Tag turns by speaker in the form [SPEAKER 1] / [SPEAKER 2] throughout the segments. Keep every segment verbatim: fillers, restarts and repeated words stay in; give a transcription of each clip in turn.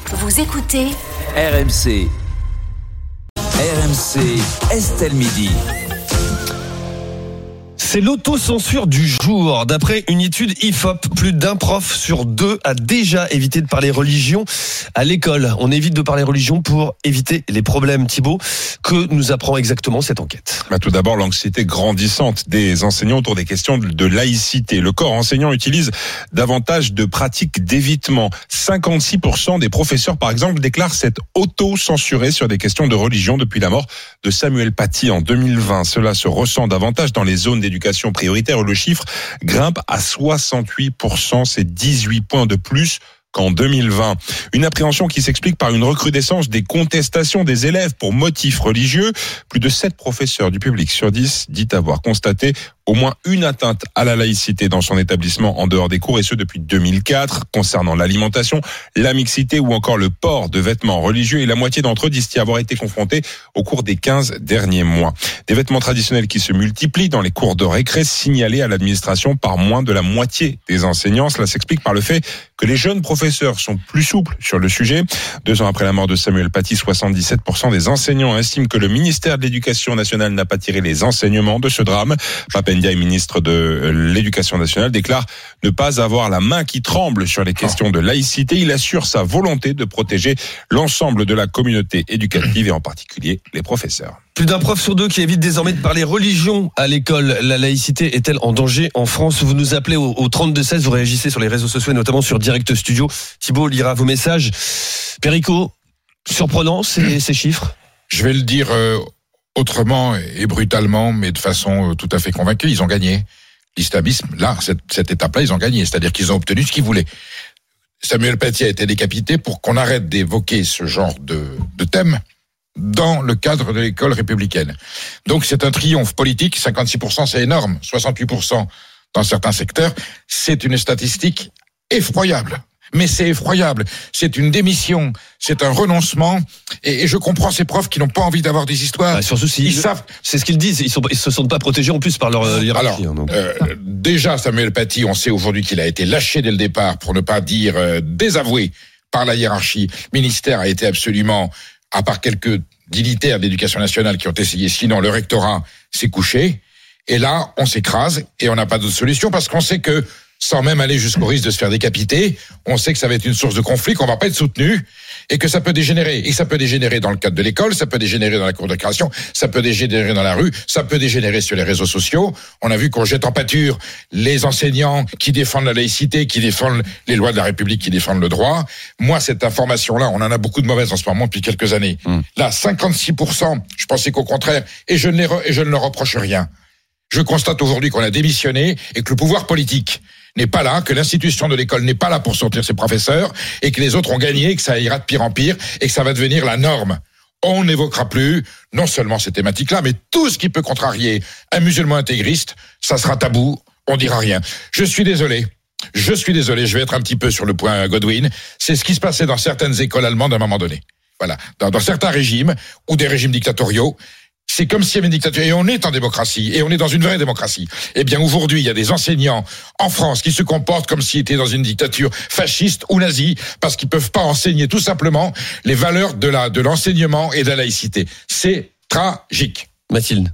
[SPEAKER 1] Vous écoutez
[SPEAKER 2] R M C. R M C, Estelle Midi.
[SPEAKER 3] C'est l'autocensure du jour. D'après une étude I F O P, plus d'un prof sur deux a déjà évité de parler religion à l'école. On évite de parler religion pour éviter les problèmes. Thibaut, que nous apprend exactement cette enquête ?
[SPEAKER 4] Bah, tout d'abord, l'anxiété grandissante des enseignants autour des questions de laïcité. Le corps enseignant utilise davantage de pratiques d'évitement. cinquante-six pour cent des professeurs, par exemple, déclarent s'être auto-censurés sur des questions de religion depuis la mort de Samuel Paty en deux mille vingt. Cela se ressent davantage dans les zones d'éducation prioritaire où le chiffre grimpe à soixante-huit pour cent, c'est dix-huit points de plus qu'en deux mille vingt. Une appréhension qui s'explique par une recrudescence des contestations des élèves pour motifs religieux. Plus de sept professeurs du public sur dix dit avoir constaté au moins une atteinte à la laïcité dans son établissement en dehors des cours, et ce depuis deux mille quatre, concernant l'alimentation, la mixité ou encore le port de vêtements religieux, et la moitié d'entre eux disent y avoir été confrontés au cours des quinze derniers mois. Des vêtements traditionnels qui se multiplient dans les cours de récré, signalés à l'administration par moins de la moitié des enseignants. Cela s'explique par le fait que les jeunes professeurs sont plus souples sur le sujet. Deux ans après la mort de Samuel Paty, soixante-dix-sept pour cent des enseignants estiment que le ministère de l'Éducation nationale n'a pas tiré les enseignements de ce drame. Pape Ndiaye, ministre de l'Éducation nationale, déclare ne pas avoir la main qui tremble sur les questions de laïcité. Il assure sa volonté de protéger l'ensemble de la communauté éducative et en particulier les professeurs.
[SPEAKER 3] Plus d'un prof sur deux qui évite désormais de parler religion à l'école. La laïcité est-elle en danger en France ? Vous nous appelez au, au trente-deux seize, vous réagissez sur les réseaux sociaux et notamment sur Direct Studio. Thibaut lira vos messages. Perico, surprenant ces, ces chiffres ?
[SPEAKER 5] Je vais le dire euh, autrement et brutalement, mais de façon euh, tout à fait convaincue. Ils ont gagné. L'islamisme, là, cette, cette étape-là, ils ont gagné. C'est-à-dire qu'ils ont obtenu ce qu'ils voulaient. Samuel Paty a été décapité pour qu'on arrête d'évoquer ce genre de, de thème dans le cadre de l'école républicaine. Donc c'est un triomphe politique, cinquante-six pour cent c'est énorme, soixante-huit pour cent dans certains secteurs, c'est une statistique effroyable. Mais c'est effroyable, c'est une démission, c'est un renoncement, et, et je comprends ces profs qui n'ont pas envie d'avoir des histoires.
[SPEAKER 3] Bah, surtout si
[SPEAKER 5] ils
[SPEAKER 3] ils
[SPEAKER 5] savent.
[SPEAKER 3] C'est ce qu'ils disent, ils, sont, ils se sentent pas protégés en plus par leur euh, hiérarchie.
[SPEAKER 5] Alors,
[SPEAKER 3] donc.
[SPEAKER 5] euh, déjà Samuel Paty, on sait aujourd'hui qu'il a été lâché dès le départ, pour ne pas dire euh, désavoué par la hiérarchie. Le ministère a été absolument, à part quelques dignitaires de l'Éducation nationale qui ont essayé, sinon le rectorat s'est couché. Et là, on s'écrase et on n'a pas d'autre solution parce qu'on sait que, sans même aller jusqu'au risque de se faire décapiter, on sait que ça va être une source de conflit, qu'on va pas être soutenu et que ça peut dégénérer. Et ça peut dégénérer dans le cadre de l'école, ça peut dégénérer dans la cour de récréation, ça peut dégénérer dans la rue, ça peut dégénérer sur les réseaux sociaux. On a vu qu'on jette en pâture les enseignants qui défendent la laïcité, qui défendent les lois de la République, qui défendent le droit. Moi, cette information-là, on en a beaucoup de mauvaises en ce moment depuis quelques années. Mmh. Là, cinquante-six pour cent, je pensais qu'au contraire, et je ne, les re, et je ne leur reproche rien. Je constate aujourd'hui qu'on a démissionné et que le pouvoir politique n'est pas là, que l'institution de l'école n'est pas là pour sortir ses professeurs et que les autres ont gagné, et que ça ira de pire en pire et que ça va devenir la norme. On n'évoquera plus non seulement ces thématiques-là, mais tout ce qui peut contrarier un musulman intégriste, ça sera tabou, on dira rien. Je suis désolé. Je suis désolé, je vais être un petit peu sur le point Godwin. C'est ce qui se passait dans certaines écoles allemandes à un moment donné. Voilà. Dans, dans certains régimes, ou des régimes dictatoriaux, c'est comme s'il y avait une dictature, et on est en démocratie, et on est dans une vraie démocratie. Eh bien, aujourd'hui, il y a des enseignants en France qui se comportent comme s'ils étaient dans une dictature fasciste ou nazie, parce qu'ils peuvent pas enseigner tout simplement les valeurs de la, de l'enseignement et de la laïcité. C'est tragique.
[SPEAKER 3] Mathilde.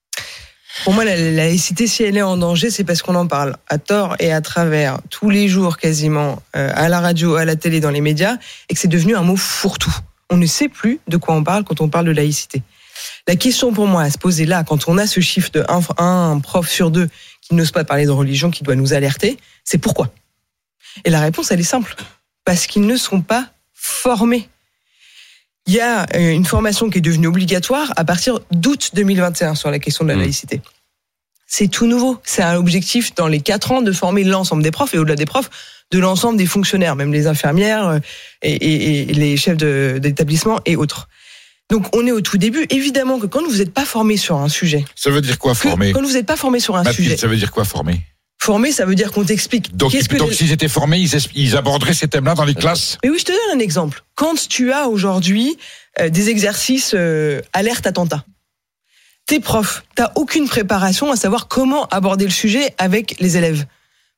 [SPEAKER 6] Pour moi, la, la laïcité, si elle est en danger, c'est parce qu'on en parle à tort et à travers, tous les jours quasiment, euh, à la radio, à la télé, dans les médias, et que c'est devenu un mot fourre-tout. On ne sait plus de quoi on parle quand on parle de laïcité. La question pour moi à se poser là, quand on a ce chiffre de un, un prof sur deux qui n'ose pas parler de religion, qui doit nous alerter, c'est pourquoi ? Et la réponse, elle est simple. Parce qu'ils ne sont pas formés. Il y a une formation qui est devenue obligatoire à partir d'août deux mille vingt et un sur la question de la mmh. laïcité. C'est tout nouveau. C'est un objectif dans les quatre ans de former l'ensemble des profs et au-delà des profs, de l'ensemble des fonctionnaires, même les infirmières et, et, et les chefs de, d'établissement et autres. Donc, on est au tout début. Évidemment que quand vous n'êtes pas formé sur un sujet...
[SPEAKER 5] Ça veut dire quoi, formé ?
[SPEAKER 6] Quand vous n'êtes pas formé sur un
[SPEAKER 5] Mathilde,
[SPEAKER 6] sujet...
[SPEAKER 5] ça veut dire quoi, formé ?
[SPEAKER 6] Formé, ça veut dire qu'on t'explique.
[SPEAKER 5] Donc,
[SPEAKER 6] Qu'est-ce que
[SPEAKER 5] donc
[SPEAKER 6] les...
[SPEAKER 5] s'ils étaient formés, ils, ils aborderaient ces thèmes-là dans les classes ?
[SPEAKER 6] Mais oui, je te donne un exemple. Quand tu as aujourd'hui euh, des exercices euh, alerte attentat, t'es prof, t'as aucune préparation à savoir comment aborder le sujet avec les élèves.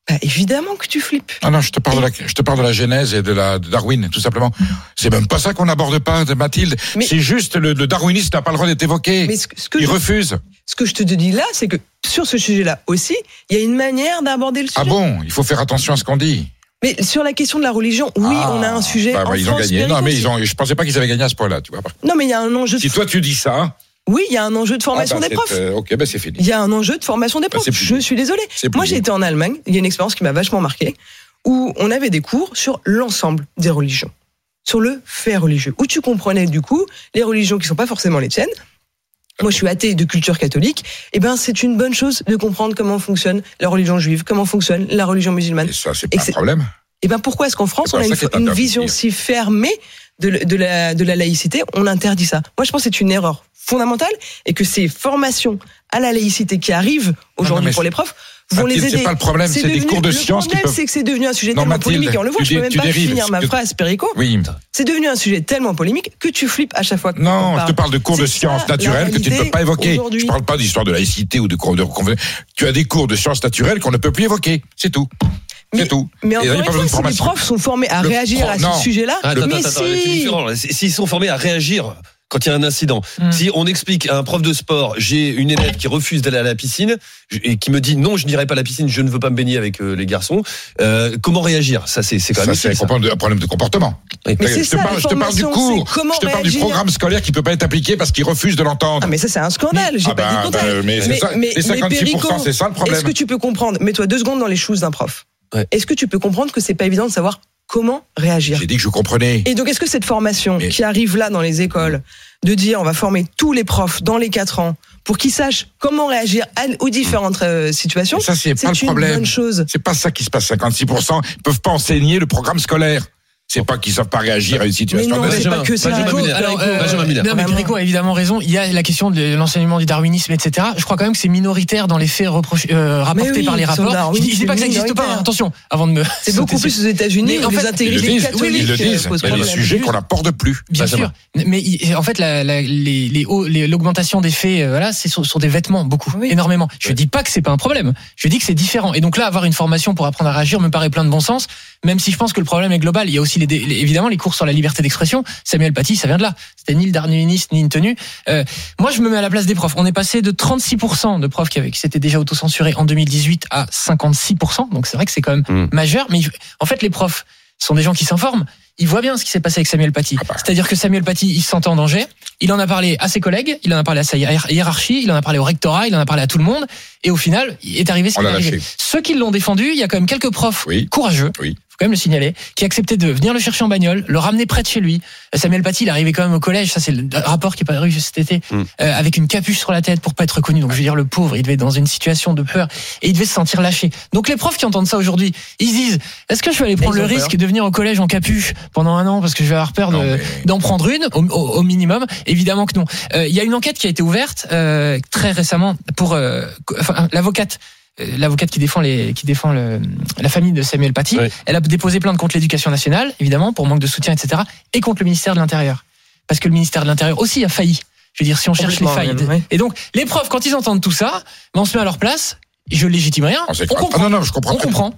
[SPEAKER 6] Bah, évidemment que tu flippes.
[SPEAKER 5] Ah non, je te parle de la, je te parle de la genèse et de la de Darwin, tout simplement. C'est même pas ça qu'on n'aborde pas, Mathilde. Mais c'est juste le, le darwinisme n'a pas le droit d'être évoqué. Mais ce, ce que
[SPEAKER 6] Il
[SPEAKER 5] je, refuse.
[SPEAKER 6] Ce que je te dis là, c'est que sur ce sujet-là aussi, il y a une manière d'aborder le sujet.
[SPEAKER 5] Ah bon, il faut faire attention à ce qu'on dit.
[SPEAKER 6] Mais sur la question de la religion, oui, ah, on a un sujet. Bah, bah, en
[SPEAKER 5] ils
[SPEAKER 6] France
[SPEAKER 5] ont gagné. Non, mais ils ont. Je pensais pas qu'ils avaient gagné à ce point-là, tu vois.
[SPEAKER 6] Non, mais il y a un enjeu.
[SPEAKER 5] Si
[SPEAKER 6] de...
[SPEAKER 5] toi tu dis ça.
[SPEAKER 6] Oui, il y a un enjeu de formation
[SPEAKER 5] ah bah
[SPEAKER 6] des profs.
[SPEAKER 5] Euh, ok, ben bah c'est fini.
[SPEAKER 6] Il y a un enjeu de formation des profs. Bah je suis désolée. Moi, j'ai été en Allemagne. Il y a une expérience qui m'a vachement marquée, où on avait des cours sur l'ensemble des religions, sur le fait religieux, où tu comprenais du coup les religions qui sont pas forcément les tiennes. Moi, je suis athée de culture catholique. Eh ben, c'est une bonne chose de comprendre comment fonctionne la religion juive, comment fonctionne la religion musulmane.
[SPEAKER 5] Et ça, c'est pas un problème.
[SPEAKER 6] Eh ben, pourquoi est-ce qu'en France, on a une, une vision si fermée de, de, la, de la laïcité? On interdit ça. Moi, je pense que c'est une erreur fondamentale et que ces formations à la laïcité qui arrivent aujourd'hui pour les profs vont
[SPEAKER 5] Mathilde,
[SPEAKER 6] les aider.
[SPEAKER 5] C'est pas le problème, c'est, c'est des cours de sciences qui peuvent...
[SPEAKER 6] Le problème, c'est que c'est devenu un sujet
[SPEAKER 5] non,
[SPEAKER 6] tellement
[SPEAKER 5] Mathilde,
[SPEAKER 6] polémique, et on le voit, je peux même pas dérives, finir ma phrase, Perico.
[SPEAKER 5] Oui.
[SPEAKER 6] C'est devenu un sujet tellement polémique que tu flippes à chaque fois que
[SPEAKER 5] non,
[SPEAKER 6] on parle.
[SPEAKER 5] Je te parle de cours
[SPEAKER 6] c'est
[SPEAKER 5] de sciences
[SPEAKER 6] ça,
[SPEAKER 5] naturelles que tu ne peux pas évoquer. Je parle pas d'histoire de laïcité ou de cours de... Tu as des cours de sciences naturelles qu'on ne peut plus évoquer, c'est tout.
[SPEAKER 6] Mais,
[SPEAKER 5] c'est tout.
[SPEAKER 6] Mais encore une fois, si les profs sont formés à
[SPEAKER 5] le
[SPEAKER 6] réagir
[SPEAKER 5] pro...
[SPEAKER 6] à
[SPEAKER 5] non.
[SPEAKER 6] ce sujet-là,
[SPEAKER 3] attends,
[SPEAKER 6] mais
[SPEAKER 3] attends,
[SPEAKER 6] si...
[SPEAKER 3] attends, c'est différent. S'ils sont formés à réagir quand il y a un incident, mmh. si on explique à un prof de sport, j'ai une élève qui refuse d'aller à la piscine et qui me dit non, je n'irai pas à la piscine, je ne veux pas me baigner avec euh, les garçons, euh, comment réagir? Ça, c'est, c'est quand même
[SPEAKER 5] ça, c'est un problème de comportement.
[SPEAKER 6] Mais
[SPEAKER 5] je,
[SPEAKER 6] c'est
[SPEAKER 5] te
[SPEAKER 6] ça,
[SPEAKER 5] parle, je te parle du cours, je te parle
[SPEAKER 6] réagir.
[SPEAKER 5] du programme scolaire qui peut pas être appliqué parce qu'il refuse de l'entendre.
[SPEAKER 6] Ah mais ça c'est un scandale, j'ai
[SPEAKER 5] ah
[SPEAKER 6] pas
[SPEAKER 5] bah,
[SPEAKER 6] dit le contraire.
[SPEAKER 5] Bah, mais, mais, ça, mais, mais cinquante-six pour cent, Perico, c'est ça le problème.
[SPEAKER 6] Est-ce que tu peux comprendre, mets-toi deux secondes dans les shoes d'un prof. Ouais. Est-ce que tu peux comprendre que c'est pas évident de savoir comment réagir?
[SPEAKER 5] J'ai dit que je comprenais.
[SPEAKER 6] Et donc est-ce que cette formation mais... qui arrive là dans les écoles, de dire on va former tous les profs dans les quatre ans pour qu'ils sachent comment réagir aux différentes euh, situations,
[SPEAKER 5] ça, c'est,
[SPEAKER 6] c'est
[SPEAKER 5] pas le
[SPEAKER 6] une
[SPEAKER 5] problème.
[SPEAKER 6] bonne chose.
[SPEAKER 5] C'est pas ça qui se passe. cinquante-six pour cent ils peuvent pas enseigner le programme scolaire. C'est pas qu'ils savent pas réagir à une situation.
[SPEAKER 6] Mais non, c'est pas que ça.
[SPEAKER 1] Alors, euh, non, mais Perico a évidemment raison. Il y a la question de l'enseignement du darwinisme, et cetera. Je crois quand même que c'est minoritaire dans les faits reproch... euh, rapportés oui, par les rapports. Je dis, je dis pas que ça n'existe pas. Hein. Attention, avant de me.
[SPEAKER 6] C'est beaucoup plus aux États-Unis où les intégrisés catholiques.
[SPEAKER 5] Ils le disent. Mais les sujets qu'on n'aborde plus.
[SPEAKER 1] Bien sûr. Mais en fait, la, la, les, les hauts, les, l'augmentation des faits, euh, voilà, c'est sur, sur des vêtements, beaucoup, oui. énormément. Je dis pas que c'est pas un problème. Je dis que c'est différent. Et donc là, avoir une formation pour apprendre à réagir me paraît plein de bon sens. Même si je pense que le problème est global. Il y a aussi les, les évidemment les cours sur la liberté d'expression. Samuel Paty, ça vient de là. C'était ni le darwinisme ni une tenue. Euh, moi, je me mets à la place des profs. On est passé de trente-six pour cent de profs qui avaient qui s'étaient déjà autocensurés en deux mille dix-huit à cinquante-six pour cent. Donc c'est vrai que c'est quand même mmh. majeur. Mais en fait, les profs sont des gens qui s'informent. Ils voient bien ce qui s'est passé avec Samuel Paty. Ah bah. C'est-à-dire que Samuel Paty, il se sentait en danger. Il en a parlé à ses collègues, il en a parlé à sa hiérarchie, il en a parlé au rectorat, il en a parlé à tout le monde. Et au final, il est arrivé ce qui est arrivé. Ceux qui l'ont défendu, il y a quand même quelques profs oui. courageux. Oui. Faut quand même le signaler, qui acceptait de venir le chercher en bagnole, le ramener près de chez lui. Samuel Paty, il est arrivé quand même au collège, ça c'est le rapport qui est paru cet été, mm. euh, avec une capuche sur la tête pour pas être reconnu. Donc je veux dire, le pauvre, il devait être dans une situation de peur et il devait se sentir lâché. Donc les profs qui entendent ça aujourd'hui, ils se disent, est-ce que je vais aller prendre le risque peur. de venir au collège en capuche pendant un an parce que je vais avoir peur de, mais... d'en prendre une au, au, au minimum? Évidemment que non. Il euh, y a une enquête qui a été ouverte euh, très récemment pour euh, enfin, l'avocate. L'avocate qui défend les, qui défend le, la famille de Samuel Paty, oui. elle a déposé plainte contre l'Éducation nationale, évidemment, pour manque de soutien, et cetera, et contre le ministère de l'Intérieur, parce que le ministère de l'Intérieur aussi a failli. Je veux dire, si on cherche les failles. Même, oui. Et donc, les profs, quand ils entendent tout ça, on se met à leur place. Je légitime rien. On, on comprend.
[SPEAKER 5] Ah non, non, je comprends.
[SPEAKER 1] On comprend.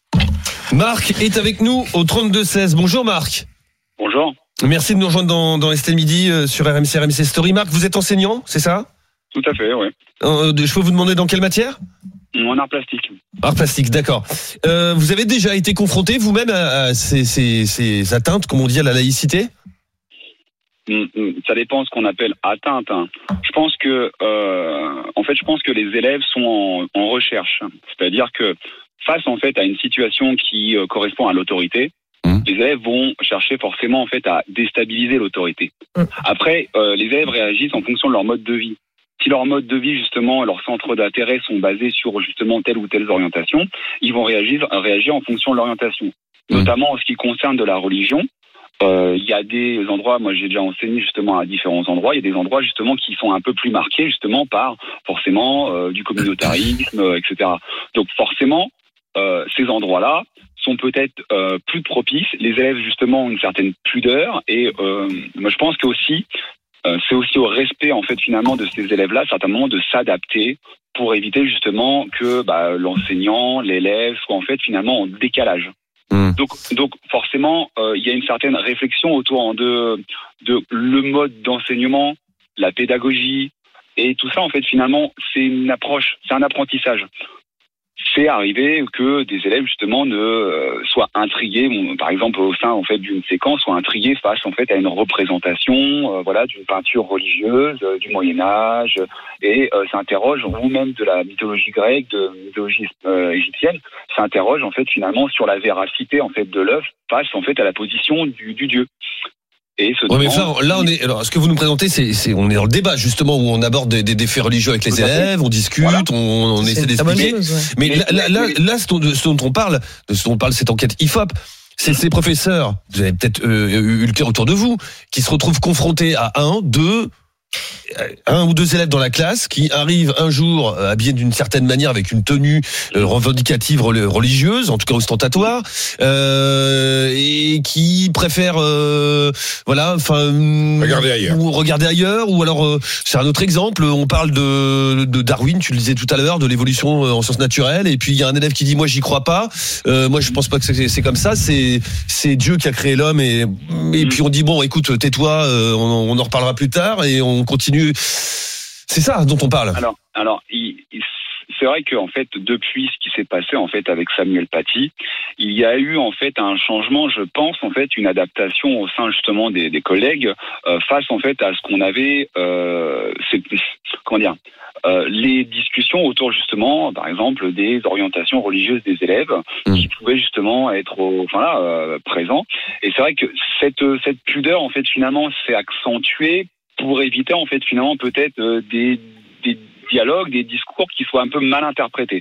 [SPEAKER 3] Marc est avec nous au trente-deux seize. Bonjour Marc.
[SPEAKER 7] Bonjour.
[SPEAKER 3] Merci de nous rejoindre dans, dans Estelle Midi euh, sur R M C, R M C Story. Marc, vous êtes enseignant, c'est ça?
[SPEAKER 7] Tout à fait, oui.
[SPEAKER 3] Euh, je peux vous demander dans quelle matière?
[SPEAKER 7] En art plastique.
[SPEAKER 3] Art plastique, d'accord. Euh, vous avez déjà été confronté vous-même à, à ces, ces, ces atteintes, comme on dit, à la laïcité?
[SPEAKER 7] Ça dépend de ce qu'on appelle atteinte. Je pense que, euh, en fait, je pense que les élèves sont en, en recherche. C'est-à-dire que face, en fait, à une situation qui euh, correspond à l'autorité, mmh. les élèves vont chercher forcément, en fait, à déstabiliser l'autorité. Mmh. Après, euh, les élèves réagissent en fonction de leur mode de vie. Si leur mode de vie, justement, leurs centres d'intérêt sont basés sur, justement, telle ou telle orientation, ils vont réagir, réagir en fonction de l'orientation. Mmh. Notamment en ce qui concerne de la religion. Euh, il y a des endroits, moi j'ai déjà enseigné justement à différents endroits, il y a des endroits justement qui sont un peu plus marqués justement par forcément euh, du communautarisme, euh, et cetera. Donc forcément, euh, ces endroits-là sont peut-être euh, plus propices. Les élèves justement ont une certaine pudeur et euh, moi je pense qu'aussi euh, c'est aussi au respect en fait finalement de ces élèves-là, certainement de s'adapter pour éviter justement que bah, l'enseignant, l'élève soient en fait finalement en décalage. Mmh. Donc, donc forcément, il euh, y a une certaine réflexion autour de, de le mode d'enseignement, la pédagogie et tout ça en fait finalement c'est une approche, c'est un apprentissage. C'est arrivé que des élèves justement ne euh, soient intrigués, bon, par exemple au sein en fait d'une séquence, soient intrigués face en fait à une représentation, euh, voilà, d'une peinture religieuse euh, du Moyen Âge et euh, s'interrogent, ou même de la mythologie grecque, de la mythologie euh, égyptienne, s'interrogent en fait finalement sur la véracité en fait de l'œuvre face en fait à la position du, du dieu. Et ce
[SPEAKER 3] ouais, mais ça, là, on est. Alors, ce que vous nous présentez, c'est, c'est, on est dans le débat justement où on aborde des, des, des faits religieux avec les élèves, on discute, voilà. on, on essaie d'expliquer. Chose, ouais. Mais, mais là, là, là, là, ce dont, ce dont on parle, de ce dont on parle, cette enquête I F O P, c'est ces professeurs. Vous avez peut-être euh, eu le cas autour de vous, qui se retrouvent confrontés à un, deux. un ou deux élèves dans la classe qui arrivent un jour habillés d'une certaine manière avec une tenue revendicative religieuse, en tout cas ostentatoire, euh, et qui préfèrent euh, voilà, enfin
[SPEAKER 5] regarder ailleurs.
[SPEAKER 3] Ou regarder ailleurs, ou alors euh, c'est un autre exemple. On parle de, de Darwin, tu le disais tout à l'heure, de l'évolution en sciences naturelles, et puis il y a un élève qui dit moi j'y crois pas, euh, moi je pense pas que c'est, c'est comme ça, c'est c'est Dieu qui a créé l'homme, et et puis on dit bon écoute tais-toi, euh, on, on en reparlera plus tard, et on continue. C'est ça dont on parle.
[SPEAKER 7] Alors, alors, il, il, c'est vrai que en fait, depuis ce qui s'est passé en fait avec Samuel Paty, il y a eu en fait un changement, je pense en fait, une adaptation au sein justement des, des collègues euh, face en fait à ce qu'on avait, euh, c'est, comment dire, euh, les discussions autour justement, par exemple, des orientations religieuses des élèves mmh. qui pouvaient justement être, au, enfin là, euh, présents. Et c'est vrai que cette cette pudeur en fait finalement s'est accentuée pour éviter en fait finalement peut-être euh, des, des dialogues, des discours qui soient un peu mal interprétés.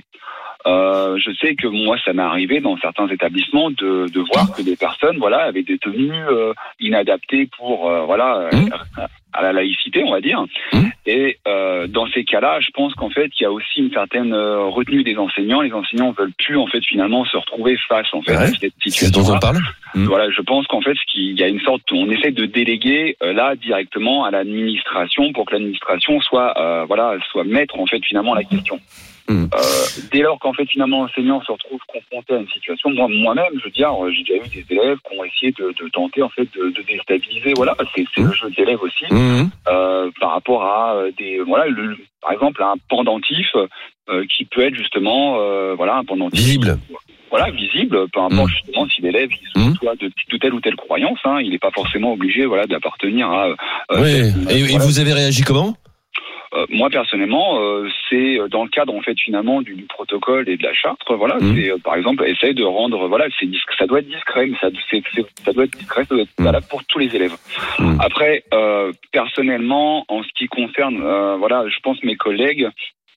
[SPEAKER 7] Euh, je sais que moi ça m'est arrivé dans certains établissements de, de voir que des personnes voilà avaient des tenues euh, inadaptées pour euh, voilà mmh. à la laïcité on va dire. Mmh. Et euh, dans ces cas-là, je pense qu'en fait il y a aussi une certaine euh, retenue des enseignants. Les enseignants veulent plus en fait finalement se retrouver face en fait ouais. à cette situation.
[SPEAKER 3] C'est dont on parle. Mmh.
[SPEAKER 7] Voilà, je pense qu'en fait ce qu'il y a une sorte, on essaie de déléguer euh, là directement à l'administration pour que l'administration soit euh, voilà soit maître en fait finalement la question. Mmh. Euh, dès lors qu'en fait finalement l'enseignant se retrouve confronté à une situation, moi moi-même je veux dire j'ai déjà eu des élèves qui ont essayé de, de tenter en fait de, de déstabiliser, voilà c'est, c'est mmh. le jeu des élèves aussi mmh. euh, par rapport à des voilà le, par exemple un pendentif euh, qui peut être justement euh, voilà un pendentif
[SPEAKER 3] visible.
[SPEAKER 7] Voilà, visible, peu importe mmh. justement si l'élève il se soit de, de telle ou telle croyance, hein, il n'est pas forcément obligé voilà d'appartenir à. Euh,
[SPEAKER 3] oui.
[SPEAKER 7] cette,
[SPEAKER 3] et,
[SPEAKER 7] voilà.
[SPEAKER 3] et vous avez réagi comment?
[SPEAKER 7] Euh, moi personnellement, euh, c'est dans le cadre en fait finalement du, du protocole et de la charte. Voilà, mmh. c'est euh, par exemple essayer de rendre voilà, c'est discret, ça doit être discret, mais ça, c'est, c'est, ça doit être discret, ça doit être mmh. valable pour tous les élèves. Mmh. Après, euh, personnellement, en ce qui concerne, euh, voilà, je pense mes collègues.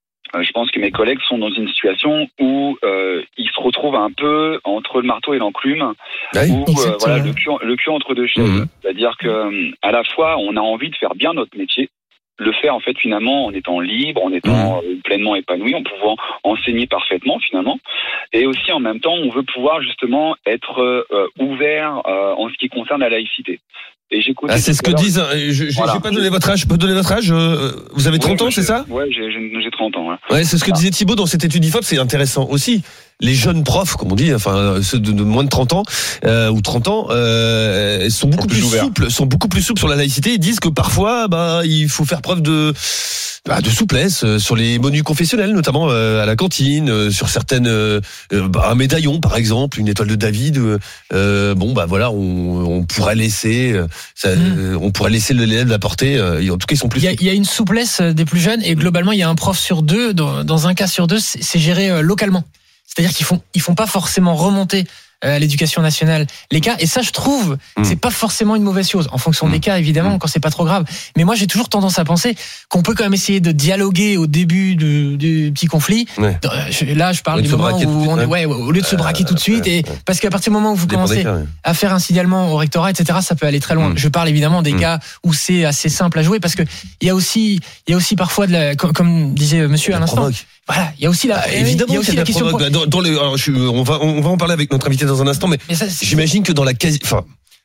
[SPEAKER 7] Je pense que mes collègues sont dans une situation où euh, ils se retrouvent un peu entre le marteau et l'enclume, oui, où euh, voilà le cul, le cul entre deux chaises. Mmh. C'est-à-dire que à la fois on a envie de faire bien notre métier, le faire en fait finalement en étant libre, en étant mmh. pleinement épanoui, en pouvant enseigner parfaitement finalement, et aussi en même temps on veut pouvoir justement être euh, ouvert euh, en ce qui concerne la laïcité. Et j'écoute.
[SPEAKER 3] Ah, c'est ce que disent. Je n'ai voilà. pas donné votre âge. Je peux donner votre âge. Vous avez trente ouais, ans, c'est ça?
[SPEAKER 7] Ouais, j'ai, j'ai trente ans. Ouais,
[SPEAKER 3] ouais c'est ce que ah. disait Thibaut dans cette étude I F O P. C'est intéressant aussi. Les jeunes profs, comme on dit, enfin ceux de, de moins de trente ans euh, ou trente ans, euh, sont beaucoup plus, plus souples, sont beaucoup plus souples sur la laïcité. Ils disent que parfois, bah, il faut faire preuve de bah, de souplesse euh, sur les menus confessionnels, notamment euh, à la cantine, euh, sur certaines, euh, bah, un médaillon par exemple, une étoile de David. Euh, bon, bah voilà, on, on pourrait laisser, ça, mmh. on pourrait laisser l'élève la porter. Euh, en tout cas, ils sont plus.
[SPEAKER 1] Il y, a, il y a une souplesse des plus jeunes et globalement, il y a un prof sur deux. Dans, dans un cas sur deux, c'est, c'est géré localement. C'est-à-dire qu'ils font, ils font pas forcément remonter à l'éducation nationale les cas, et ça je trouve mmh. c'est pas forcément une mauvaise chose en fonction mmh. des cas évidemment mmh. quand c'est pas trop grave, mais moi j'ai toujours tendance à penser qu'on peut quand même essayer de dialoguer au début du, du petit conflit. Ouais. Là je parle du moment où on est, ouais, au lieu de se braquer euh, tout de suite, et parce qu'à partir du moment où vous commencez cas, ouais. à faire un signalement au rectorat etc, ça peut aller très loin. mmh. Je parle évidemment des mmh. cas où c'est assez simple à jouer, parce que il y a aussi il y a aussi parfois de la, comme, comme disait monsieur à l'instant, provoque. Voilà, il y a aussi la, ah, évidemment, il y a aussi la question. Pro-
[SPEAKER 3] dans, dans les, alors, je, on va, on va en parler avec notre invité dans un instant, mais, mais ça, j'imagine que dans la quasi, enfin,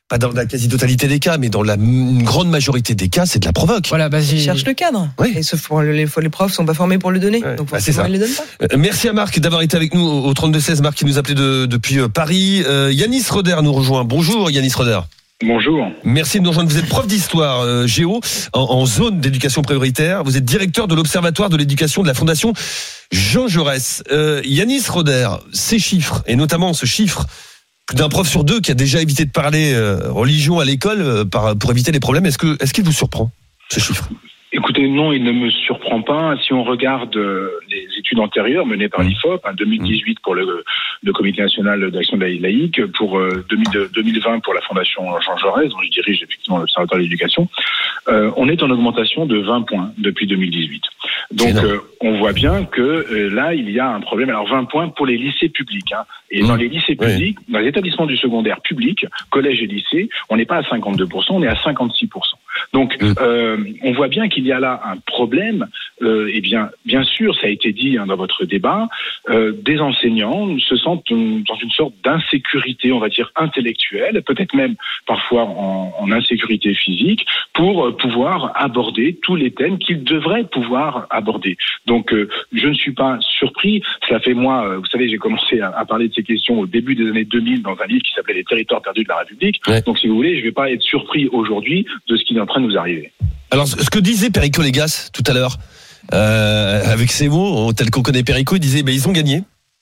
[SPEAKER 3] pas dans la quasi-totalité des cas, mais dans la une grande majorité des cas, c'est de la provoque.
[SPEAKER 1] Voilà, bah,
[SPEAKER 6] Ils cherchent le cadre.
[SPEAKER 3] Oui.
[SPEAKER 6] Et sauf pour les, les profs sont pas formés pour le donner.
[SPEAKER 3] Ouais.
[SPEAKER 6] Donc
[SPEAKER 3] Bah, c'est
[SPEAKER 6] forcément,
[SPEAKER 3] ça.
[SPEAKER 6] ils le donnent pas.
[SPEAKER 3] Euh, Merci à Marc d'avoir été avec nous au trente-deux seize. Marc qui nous appelait de, depuis euh, Paris. Euh, Yanis Roder nous rejoint. Bonjour Yanis Roder.
[SPEAKER 8] Bonjour.
[SPEAKER 3] Merci de nous rejoindre. Vous êtes prof d'histoire euh, géo en, en zone d'éducation prioritaire. Vous êtes directeur de l'Observatoire de l'éducation de la Fondation Jean Jaurès. Euh, Yanis Roder, ces chiffres, et notamment ce chiffre d'un prof sur deux qui a déjà évité de parler euh, religion à l'école euh, par, pour éviter les problèmes, est-ce que est-ce qu'il vous surprend, ce chiffre ?
[SPEAKER 8] Écoutez, non, il ne me surprend pas. Si on regarde euh, les études antérieures menées par l'I F O P, hein, deux mille dix-huit pour le, le Comité national d'action laïque, pour euh, deux mille vingt pour la Fondation Jean Jaurès, dont je dirige effectivement l'Observatoire de l'éducation, euh, on est en augmentation de vingt points depuis deux mille dix-huit. Donc euh, on voit bien que euh, là, il y a un problème. Alors vingt points pour les lycées publics. Hein. Et mmh. dans les lycées publics, oui. dans les établissements du secondaire public, collège et lycée, on n'est pas à cinquante-deux pour cent, on est à cinquante-six pour cent. Donc mmh. euh, on voit bien qu'il y a là un problème. Euh, et bien, bien sûr, ça a été dit hein, dans votre débat, euh, des enseignants se sentent dans une sorte d'insécurité, on va dire intellectuelle, peut-être même parfois en, en insécurité physique, pour euh, pouvoir aborder tous les thèmes qu'ils devraient pouvoir aborder. Donc, euh, je ne suis pas surpris. Cela fait moi, euh, vous savez, j'ai commencé à, à parler de ces questions au début des années deux mille dans un livre qui s'appelait Les territoires perdus de la République. Ouais. Donc, si vous voulez, je ne vais pas être surpris aujourd'hui de ce qui est en train de nous arriver.
[SPEAKER 3] Alors, ce que disait Perico Légas tout à l'heure, euh, avec ses mots, tel qu'on connaît Perico, il disait, ben, ils ont gagné.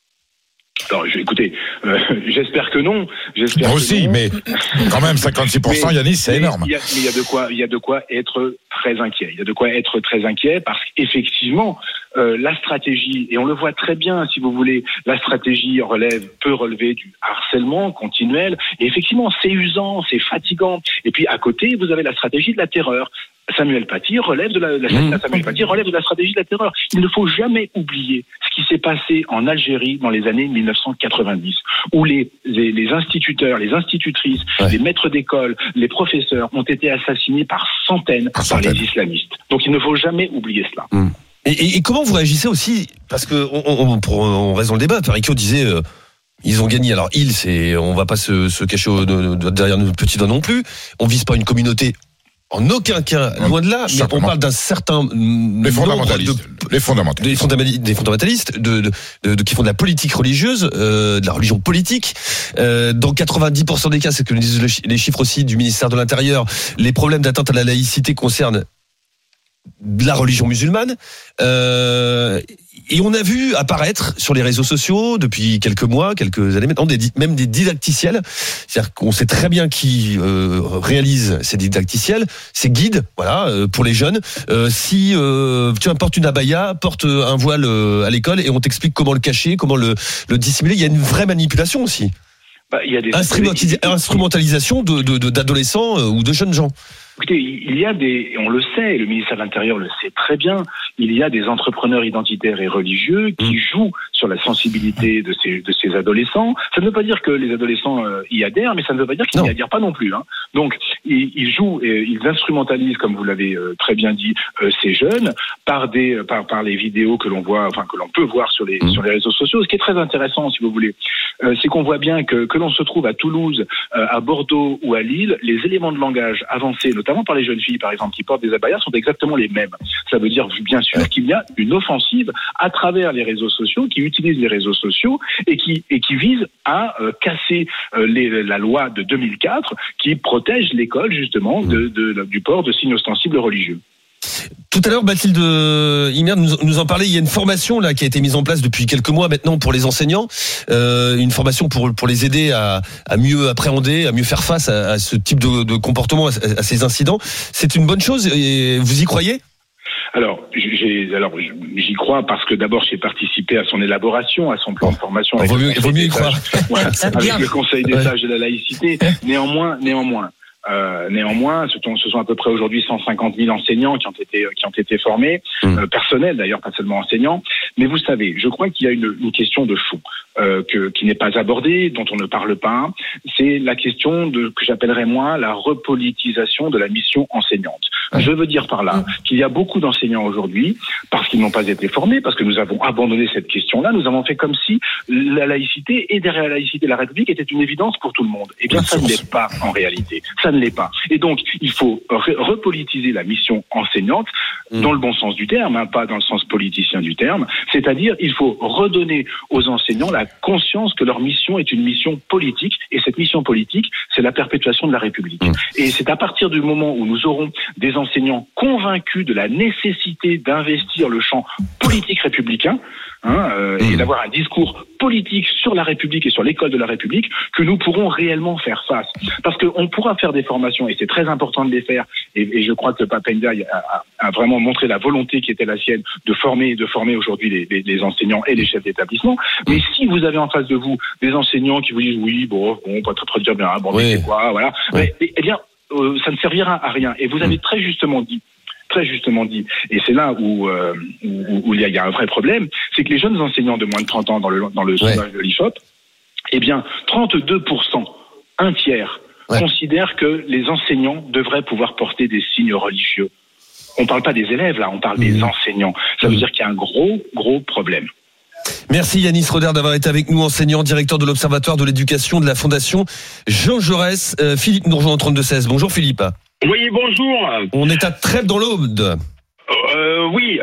[SPEAKER 8] Alors, je, écoutez, euh, j'espère que non. J'espère
[SPEAKER 5] Moi
[SPEAKER 8] que
[SPEAKER 5] aussi,
[SPEAKER 8] non.
[SPEAKER 5] mais quand même cinquante-six pour cent, mais, Yanis, c'est énorme.
[SPEAKER 8] Il y a, mais il y a de quoi, il y a de quoi être très inquiet. Il y a de quoi être très inquiet parce qu'effectivement, euh, la stratégie, et on le voit très bien, si vous voulez, la stratégie relève, peut relever du harcèlement continuel. Et effectivement, c'est usant, c'est fatigant. Et puis à côté, vous avez la stratégie de la terreur. Samuel Paty relève de la, la, mmh. Samuel Paty relève de la stratégie de la terreur. Il ne faut jamais oublier ce qui s'est passé en Algérie dans les années mille neuf cent quatre-vingt-dix, où les, les, les instituteurs, les institutrices, ouais. les maîtres d'école, les professeurs ont été assassinés par centaines par, par les islamistes. Donc il ne faut jamais oublier cela.
[SPEAKER 3] Mmh. Et, et, et comment vous réagissez aussi, parce que on, on, pour, on reste dans le débat, Perico disait euh, ils ont gagné. Alors il, c'est, on va pas se, se cacher au, de, de, derrière nos petits doigts non plus. On vise pas une communauté. En aucun cas, loin de là, mais on parle d'un certain
[SPEAKER 5] les fondamentalistes,
[SPEAKER 3] de,
[SPEAKER 5] les fondamentalistes,
[SPEAKER 3] des fondamentalistes, des fondamentalistes de, de, de, de qui font de la politique religieuse, euh, de la religion politique. Euh, dans quatre-vingt-dix pour cent des cas, c'est que nous disent les chiffres aussi du ministère de l'Intérieur, les problèmes d'atteinte à la laïcité concernent de la religion musulmane. Euh, et on a vu apparaître sur les réseaux sociaux depuis quelques mois, quelques années maintenant, des, même des didacticiels. C'est-à-dire qu'on sait très bien qui euh, réalise ces didacticiels, ces guides, voilà, euh, pour les jeunes. Euh, si euh, tu importes une abaya, porte un voile euh, à l'école et on t'explique comment le cacher, comment le, le dissimuler. Il y a une vraie manipulation aussi.
[SPEAKER 8] Bah, il y a des
[SPEAKER 3] Instrumentalisa- instrumentalisation de, de, de, d'adolescents euh, ou de jeunes gens.
[SPEAKER 8] Écoutez, il y a des, on le sait, le ministère de l'Intérieur le sait très bien, il y a des entrepreneurs identitaires et religieux qui mmh. jouent sur la sensibilité de ces, de ces adolescents. Ça ne veut pas dire que les adolescents euh, y adhèrent, mais ça ne veut pas dire qu'ils n'y adhèrent pas non plus. Hein. Donc, ils, ils jouent, et ils instrumentalisent, comme vous l'avez euh, très bien dit, euh, ces jeunes par des, par, par les vidéos que l'on voit, enfin que l'on peut voir sur les, mmh. sur les réseaux sociaux. Ce qui est très intéressant, si vous voulez, euh, c'est qu'on voit bien que que l'on se trouve à Toulouse, euh, à Bordeaux ou à Lille, les éléments de langage avancés, notamment par les jeunes filles, par exemple, qui portent des abayas, sont exactement les mêmes. Ça veut dire, bien sûr, qu'il y a une offensive à travers les réseaux sociaux, qui utilisent les réseaux sociaux et qui, et qui vise à euh, casser euh, les, la loi de deux mille quatre qui protège l'école, justement, de, de, de, du port de signes ostensibles religieux.
[SPEAKER 3] Tout à l'heure, Bathilde Imert nous, nous en parlait. Il y a une formation là qui a été mise en place depuis quelques mois maintenant pour les enseignants, euh, une formation pour pour les aider à, à mieux appréhender, à mieux faire face à, à ce type de, de comportement, à, à ces incidents. C'est une bonne chose. Et vous y croyez ?
[SPEAKER 8] Alors, j'ai, alors, j'y crois parce que d'abord j'ai participé à son élaboration, à son plan de formation.
[SPEAKER 3] Il vaut mieux, vaut mieux y croire.
[SPEAKER 8] Voilà, avec le Conseil des sages de la laïcité. Néanmoins, néanmoins. Euh, néanmoins, ce sont, ce sont à peu près aujourd'hui cent cinquante mille enseignants qui ont été qui ont été formés, mmh. euh, personnels d'ailleurs, pas seulement enseignants. Mais vous savez, je crois qu'il y a une, une question de fond euh, que, qui n'est pas abordée, dont on ne parle pas. C'est la question de que j'appellerais moi la repolitisation de la mission enseignante. Je veux dire par là qu'il y a beaucoup d'enseignants aujourd'hui, parce qu'ils n'ont pas été formés, parce que nous avons abandonné cette question-là, nous avons fait comme si la laïcité et derrière la laïcité de la République était une évidence pour tout le monde. Eh bien, ça ne l'est pas en réalité. Ça ne l'est pas. Et donc, il faut re- repolitiser la mission enseignante mmh. dans le bon sens du terme, hein, pas dans le sens politicien du terme. C'est-à-dire, il faut redonner aux enseignants la conscience que leur mission est une mission politique. Et cette mission politique, c'est la perpétuation de la République. Mmh. Et c'est à partir du moment où nous aurons des enseignants convaincus de la nécessité d'investir le champ politique républicain, hein, euh, mmh. et d'avoir un discours politique sur la République et sur l'école de la République, que nous pourrons réellement faire face. Parce qu'on pourra faire des formations, et c'est très important de les faire, et, et je crois que Pape Ndiaye a, a, a vraiment montré la volonté qui était la sienne de former, de former aujourd'hui les, les, les enseignants et les chefs d'établissement. Mais si vous avez en face de vous des enseignants qui vous disent oui, bon, bon, pas très très bien, bon, oui. mais c'est quoi, voilà, oui. mais, eh bien, euh, ça ne servira à rien. Et vous avez très justement dit, très justement dit, et c'est là où, euh, où, où il, y a, il y a un vrai problème, c'est que les jeunes enseignants de moins de trente ans dans le, dans le sondage ouais. de l'I F O P, eh bien, trente-deux pour cent, un tiers, ouais. considèrent que les enseignants devraient pouvoir porter des signes religieux. On ne parle pas des élèves, là, on parle mmh. des enseignants. Ça veut mmh. dire qu'il y a un gros, gros problème.
[SPEAKER 3] Merci Yanis Roder d'avoir été avec nous, enseignant, directeur de l'Observatoire de l'éducation de la Fondation Jean Jaurès. Euh, Philippe nous rejoint en trente-deux seize. Bonjour Philippe.
[SPEAKER 9] Oui, bonjour.
[SPEAKER 3] On est à Trèbes dans l'Aude.
[SPEAKER 9] Euh, oui,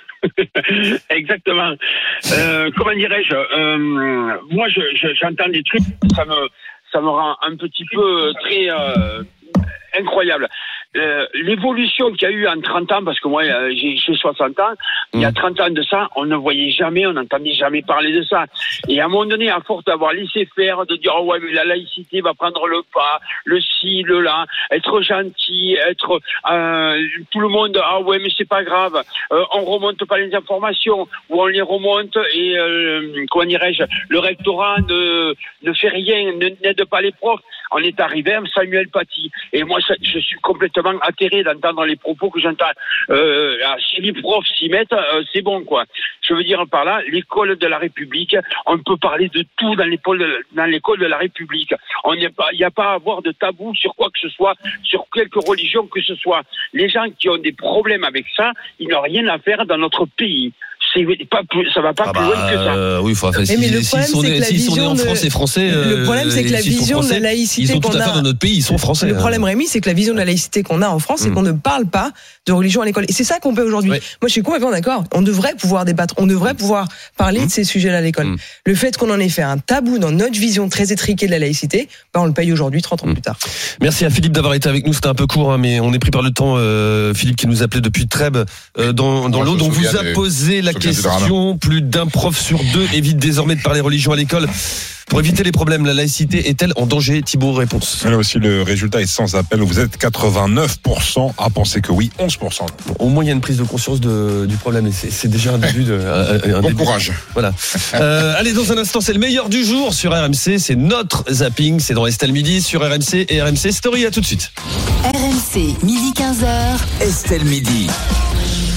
[SPEAKER 9] exactement. Euh, comment dirais-je euh, Moi, je, je, j'entends des trucs, ça me, ça me rend un petit peu très euh, incroyable. Euh, l'évolution qu'il y a eu en trente ans, parce que moi euh, j'ai, j'ai soixante ans, mmh. il y a trente ans de ça, on ne voyait jamais, on n'entendait jamais parler de ça. Et à un moment donné, à force d'avoir laissé faire, de dire oh ouais mais la laïcité va prendre le pas, le ci, le là, être gentil, être euh, tout le monde ah ouais mais c'est pas grave, euh, on remonte pas les informations ou on les remonte et euh, comment dirais-je, le rectorat ne ne fait rien, ne, n'aide pas les profs. On est arrivé à Samuel Paty et moi ça, je suis complètement atterré d'entendre les propos que j'entends. Euh, si les profs s'y mettent, euh, c'est bon, quoi. Je veux dire par là, l'école de la République, on peut parler de tout dans l'école de, dans l'école de la République. On n'y a pas, il n'y a pas à avoir de tabou sur quoi que ce soit, sur quelque religion que ce soit. Les gens qui ont des problèmes avec ça, ils n'ont rien à faire dans notre pays. C'est pas plus, ça va pas ah plus bah, loin que ça.
[SPEAKER 3] Euh, oui, enfin, si,
[SPEAKER 6] mais le
[SPEAKER 3] s'ils sont, si sont nés en France et français,
[SPEAKER 6] le problème c'est que la vision
[SPEAKER 3] français,
[SPEAKER 6] de la laïcité
[SPEAKER 3] ils ont
[SPEAKER 6] qu'on
[SPEAKER 3] tout à fait
[SPEAKER 6] a
[SPEAKER 3] dans notre pays, ils sont français.
[SPEAKER 6] Le problème, Rémi, c'est que la vision de la laïcité qu'on a en France, c'est mmh. qu'on ne parle pas de religion à l'école. Et c'est ça qu'on peut aujourd'hui. Ouais. Moi, je suis complètement d'accord. On devrait pouvoir débattre, on devrait pouvoir parler mmh. de ces sujets-là à l'école. Mmh. Le fait qu'on en ait fait un tabou dans notre vision très étriquée de la laïcité, bah, on le paye aujourd'hui, trente ans mmh. plus tard.
[SPEAKER 3] Merci à Philippe d'avoir été avec nous. C'était un peu court, hein, mais on est pris par le temps. Euh, Philippe qui nous appelait depuis Trèbes euh, dans, dans l'eau. Donc vous a posé la question. Plus d'un prof sur deux évite désormais de parler religion à l'école. Pour éviter les problèmes, la laïcité est-elle en danger? Thibaut, réponse.
[SPEAKER 4] Là aussi, le résultat est sans appel. Vous êtes quatre-vingt-neuf pour cent à penser que oui, onze pour cent.
[SPEAKER 3] Bon, au moins, il y a une prise de conscience de, du problème. Et c'est, c'est déjà un début de. Un, un
[SPEAKER 4] bon
[SPEAKER 3] début.
[SPEAKER 4] courage.
[SPEAKER 3] Voilà. euh, allez, dans un instant, c'est le meilleur du jour sur R M C. C'est notre zapping. C'est dans Estelle Midi sur R M C et R M C Story. À tout de suite.
[SPEAKER 10] R M C, midi quinze heures.
[SPEAKER 2] Estelle Midi.